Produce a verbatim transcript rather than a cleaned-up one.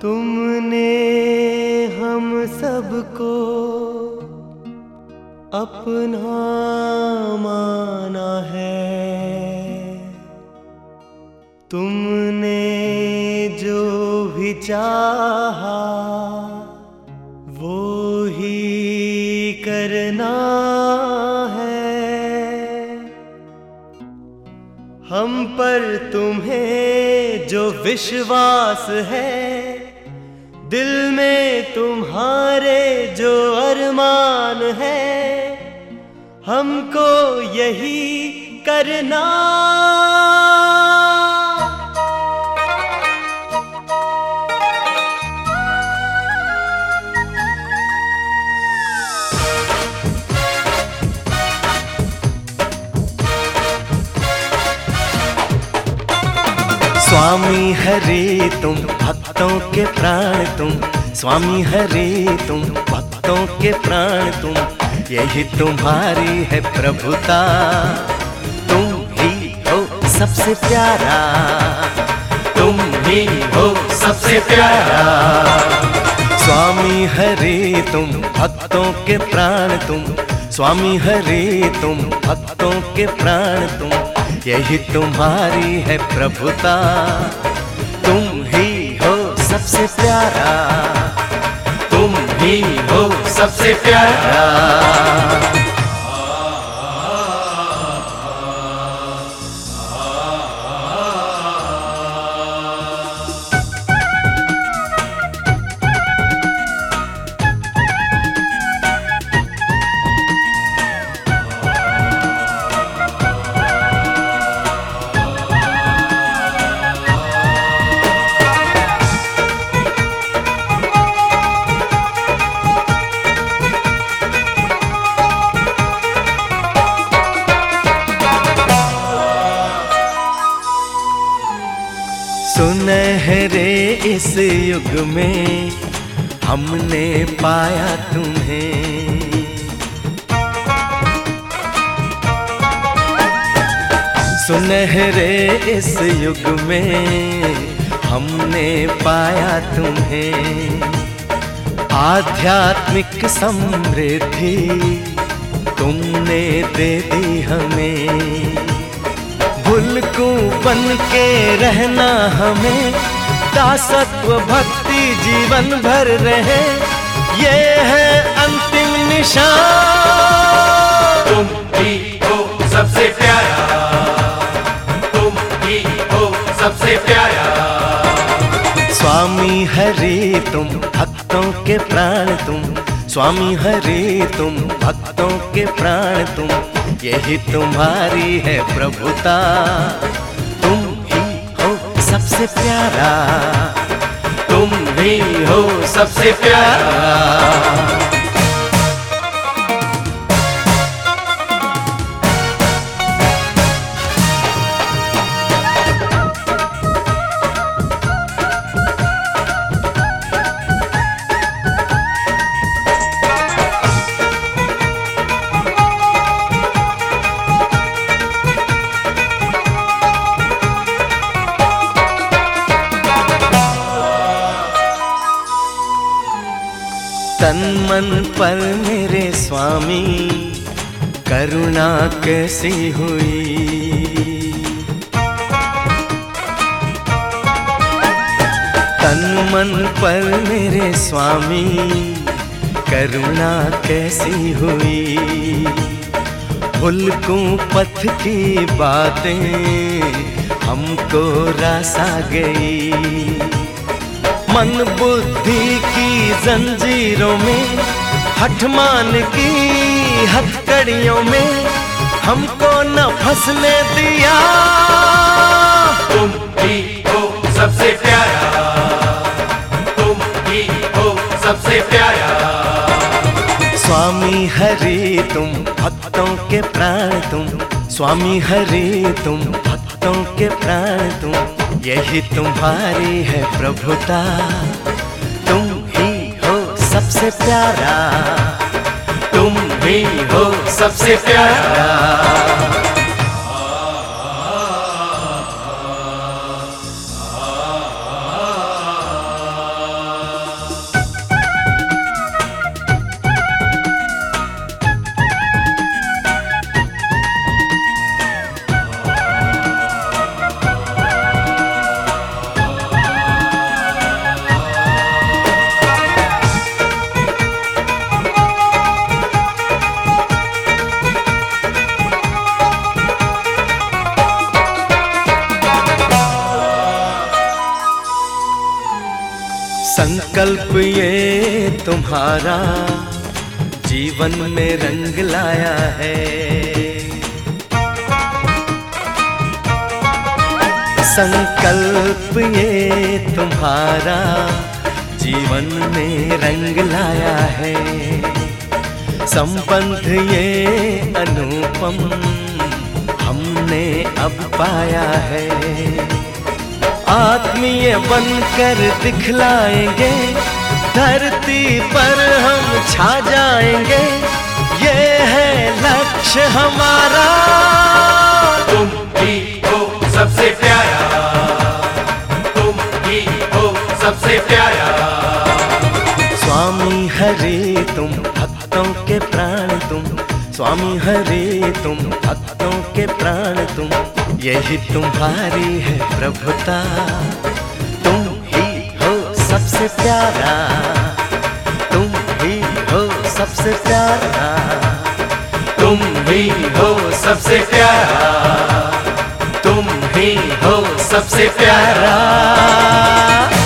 तुमने हम सबको अपना माना है। तुमने जो भी चाहा वो ही करना है। हम पर तुम्हें जो विश्वास है, दिल में तुम्हारे जो अरमान है, हमको यही करना। स्वामी हरे तुम भक्तों के प्राण तुम, स्वामी हरे तुम भक्तों के प्राण तुम, यही तुम्हारी है प्रभुता। तुम ही हो सबसे प्यारा, तुम ही हो सबसे प्यारा। स्वामी हरे तुम भक्तों के प्राण तुम, स्वामी हरे तुम भक्तों के प्राण तुम, यही तुम्हारी है प्रभुता। तुम ही हो सबसे प्यारा, तुम ही हो सबसे प्यारा। सुनहरे इस युग में हमने पाया तुम्हें, सुनहरे इस युग में हमने पाया तुम्हें। आध्यात्मिक समृद्धि तुमने दे दी हमें। भुलकू बन के रहना हमें, दासत्व भक्ति जीवन भर रहे, ये है अंतिम निशान। तुम ही हो सबसे प्यारा, तुम ही हो सबसे प्यारा। स्वामी हरे तुम भक्तों के प्राण तुम, स्वामी हरे तुम भक्तों के प्राण तुम, यही तुम्हारी है प्रभुता। तुम ही हो सबसे प्यारा, तुम ही हो सबसे प्यारा। तन मन पर मेरे स्वामी करुणा कैसी हुई। तन मन पर मेरे स्वामी करुणा कैसी हुई। भुलकूं पथ की बातें हमको रास आ गई। मन बुद्धि की जंजीरों में, हठमान की हथकड़ियों में हमको न फंसने दिया। तुम ही हो सबसे प्यारा, तुम ही हो सबसे प्यारा। स्वामी हरे तुम भक्तों के प्राण तुम, स्वामी हरे तुम भक्तों के प्राण तुम, यही तुम्हारी है प्रभुता। तुम ही हो सबसे प्यारा, तुम ही हो सबसे प्यारा। संकल्प ये तुम्हारा जीवन में रंग लाया है। संकल्प ये तुम्हारा जीवन में रंग लाया है। संबंध ये अनुपम हमने अब पाया है। आत्मीय बनकर दिखलाएंगे, धरती पर हम छा जाएंगे, ये है लक्ष्य हमारा। तुम ही हो सबसे प्यारा, तुम ही हो सबसे प्यारा। स्वामी हरे तुम भक्तों के प्राण तुम, स्वामी हरे तुम भक्तों के प्राण तुम, यही तुम्हारी है प्रभुता। तुम ही हो सबसे प्यारा, तुम ही हो सबसे प्यारा, तुम ही हो सबसे प्यारा, तुम ही हो सबसे प्यारा।